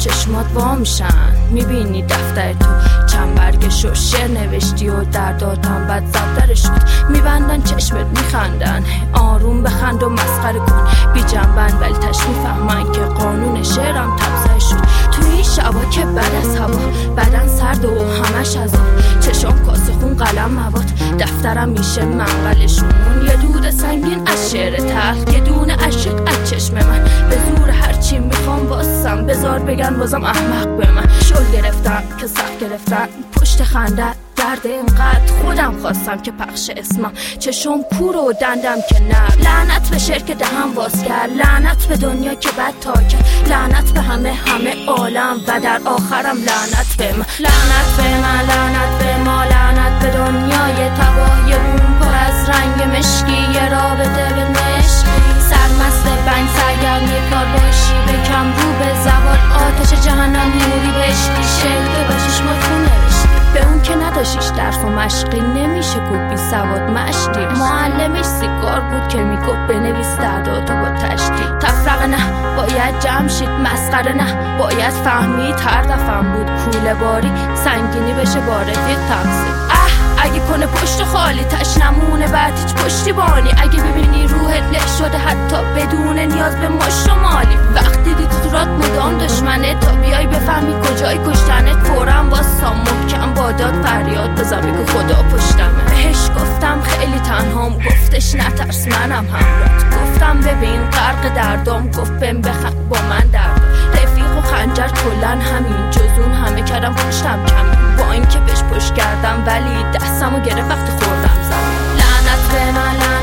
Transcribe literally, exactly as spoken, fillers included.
چشمات وا میشن، میبینی دفتر تو چند برگش و شعر نوشتی و درداتم بد زبدرش بود. میبندن چشمت میخندن، آروم بخند و مسخره کن بی جنبن، ولی تش میفهمن که قانون شعرم تبصره شد. تو این شبا که بعد از هوا بدن سرد و همش عذاب، چشام کاسه خون قلم مواد، دفترم میشه منقلشون. یه دود سنگین از شعر تلخ، یه دونه عشق از چشم من، به زور هرچی میخوام واسم بذار بگن بازم احمق به من. شل گرفتم که سخت گرفتن پشت خنده درد اینقدر خودم خواستم که پخش اسمم، چشم کور و دندم که نه. لعنت به شعر که دهم باز کرد، لعنت به دنیا که بد تا کرد، لعنت به همه همه عالم و در آخرم لعنت به من. لعنت به من، لعنت به ما، لعنت به دنیای تباه، یه روم پر از رنگ مشکی، یه رابطه به مشکی، سرمست بنگ سرگرمی کار باشی، بکم رو به زوال آتش جهنم نوری بشتی، شلده باشیش مطمون نوشتی. به اون که نداشیش درس و مشقی نمیشه گفت بی سواد مشتی، معلمش سیگار بود که میگفت بنویس درداتو با تشتی. تفرقه نه باید جمع شید، مسخره نه باید فهمید، هر دفعم بود کوله باری سنگینی بشه با رفیق تقسیم. اه اگه کنه پشت خالی تش نمونه بعد هیچ پشتی بانی، اگه ببینی روحت له شده حتی بدون نیاز به مشت و مالی، وقتی دیدی تو رات مدام دشمنه تا بیای بفهمی کجای کشتنت، فورم واسا محکم باداد فریاد بزن بگو خدا پشتمه. بهش گفتم خیلی تنهام، گفتش نترس منم همراهت، گفتم ببین غرق دردم، گفت بهم بخند با من درد، رفیق و خنجر کلن همین، جزون همه کردم پشتم کمی، با اینکه بهش پشت کردم ولی دستمو گرفت وقتی خوردم زمین. لعنت به من،